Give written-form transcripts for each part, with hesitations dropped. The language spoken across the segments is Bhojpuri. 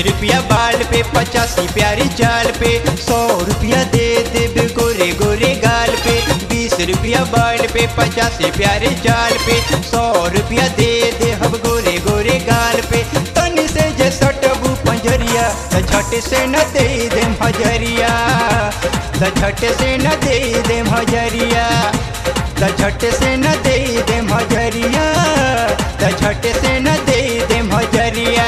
रुपया बाल पे 85 प्यारी चाल पे 100 रुपया दे देब गोरे गोरे गाल पे 20 रुपया बाल पे 85 प्यारे चाल पे 100 रुपया दे दे हम गोरे गोरे गाल पे तनी से जे सटबू पंजरिया त झट से न दे दे हजरिया त झट से न दे दे हजरिया त झट से न दे दे हजरिया त झट से न दे दे हजरिया।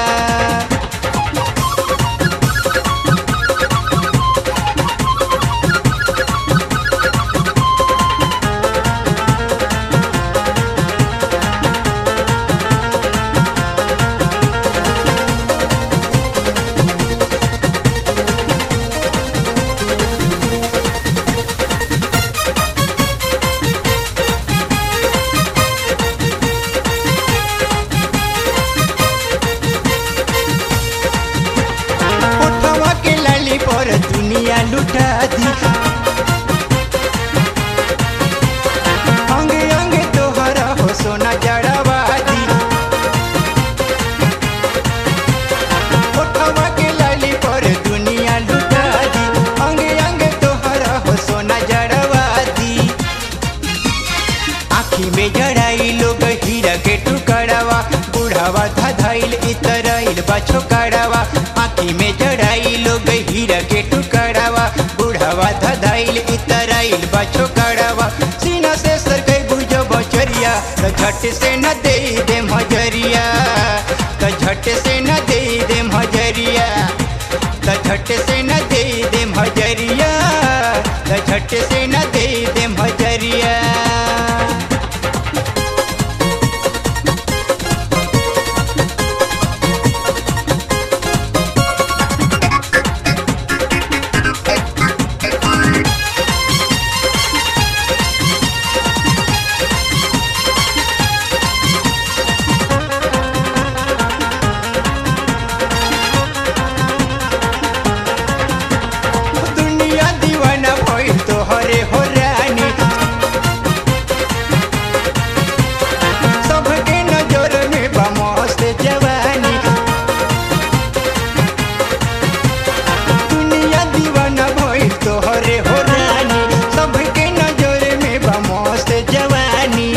पर दुनिया लुटा दी अंग अंग तोहरा हो सोना जड़वा दी उठवा के लाली पर दुनिया लुटा दी अंग अंग तोहरा हो सोना जड़वा दी आँखी में जड़ाई लोग हीरा के टुकड़वा बुढ़ावा धधाइल इतराइल बाछो कड़वा आँखी में जड़ाई लोग हीरा के टुकड़ावा बुढ़ावा धधाइल इतराइल बाछो कड़वा सीना से सर गई बुझो बचरिया त झट से न दे दे हजरिया त झट से न दे दे हजरिया त झट से न दे दे हजरिया त झट से न दे दे हजरिया। तोहरे हो रानी सबके नजर में बमस्त जवानी दुनिया दीवाना भइल तोहरे हो रानी सबके नजर में बमस्त जवानी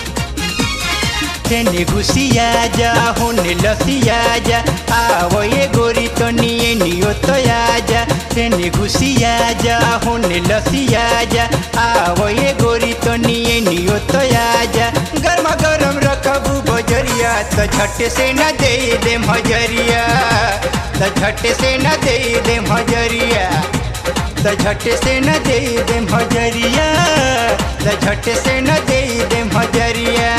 तेने घुसिया जा होने लसिया जा आवो ये गोरी तो निये नियो तो आजा तेने घुसिया जा होने लसिया जा आवो ये गोरी तो निये नियो तो आजा गर्मा गरम रखबू बजरिया त झट से न दे दे हजरिया त झट से न दे दे हजरिया त झट से न दे दे हजरिया त झट से न दे दे हजरिया।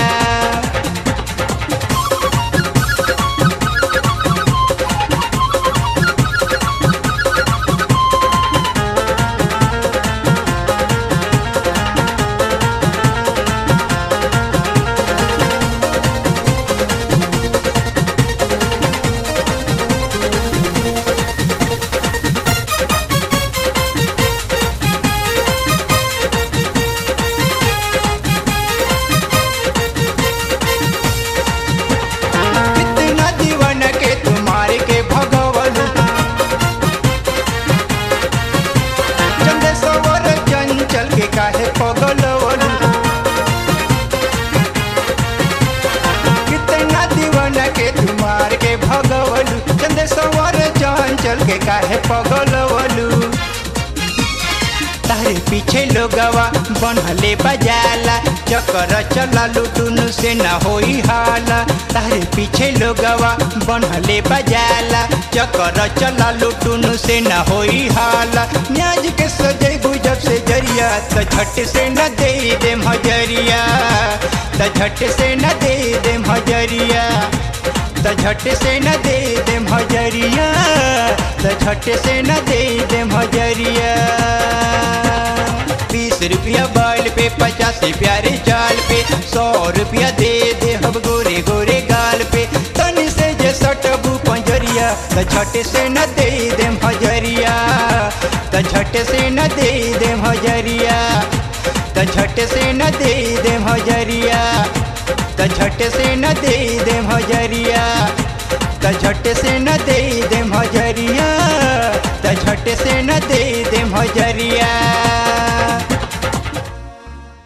काहे पगलवलू कितना दीवाना के तुम्हार के भगवलू चंदे सवर चंचल के काहे पगलवलू तारे पीछे लोगवा बनहले बजाला चक्कर चला लुटुनु से न होई हाला तारे पीछे लोगवा बनहले बजाला चक्कर चला लुटुनु से न होई हाला न्याज के सजे गुजब से जरिया त झट से न दे दे हजरिया त झट से न दे दे हजरिया त झट से न दे दे हजरिया त झट से न दे दे हजरिया। 20 रुपया बाल पे 85 प्यारे चाल पे 100 रुपया दे दे हम गोरे गोरे गाल पे तनी से जे सटबू पंजरिया त झट से न दे दे हजरिया त झट से न दे दे हजरिया त झट से न दे दे हजरिया त झट से न दे दे हजरिया त झट से न दे दे हजरिया, त झट से न दे दे हजरिया।